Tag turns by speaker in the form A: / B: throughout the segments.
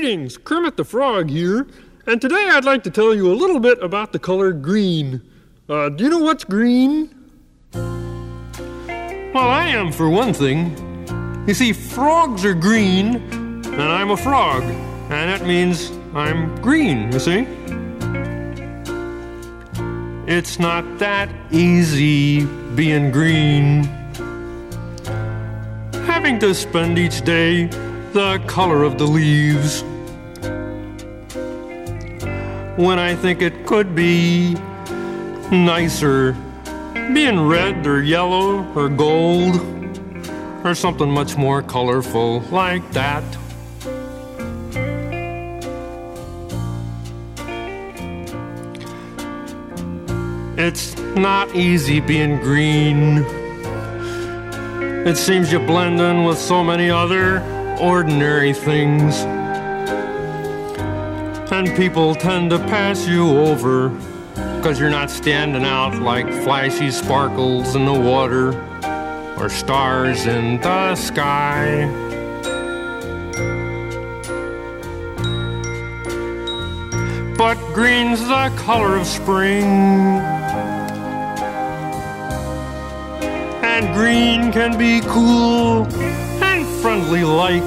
A: Greetings, Kermit the Frog here, and today I'd like to tell you a little bit about the color green. Do you know what's green? Well, I am for one thing. You see, frogs are green, and I'm a frog, and that means I'm green, you see? It's not that easy being green. Having to spend each day the color of the leaves, when I think it could be nicer being red or yellow or gold or something much more colorful like that. It's not easy being green. It seems you blend in with so many other ordinary things, and people tend to pass you over because you're not standing out like flashy sparkles in the water or stars in the sky. But green's the color of spring, and green can be cool and friendly like,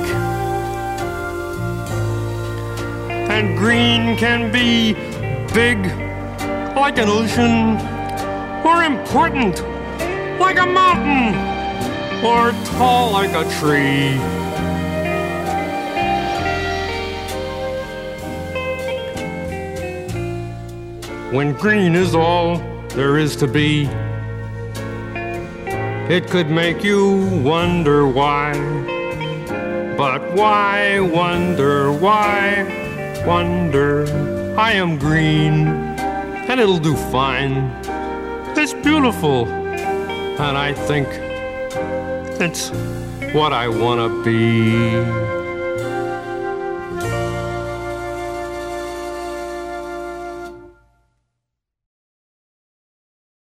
A: and green can be big like an ocean, or important like a mountain, or tall like a tree. When green is all there is to be, it could make you wonder why. But why wonder, why wonder? I am green, and it'll do fine. It's beautiful, and I think it's what I want to be.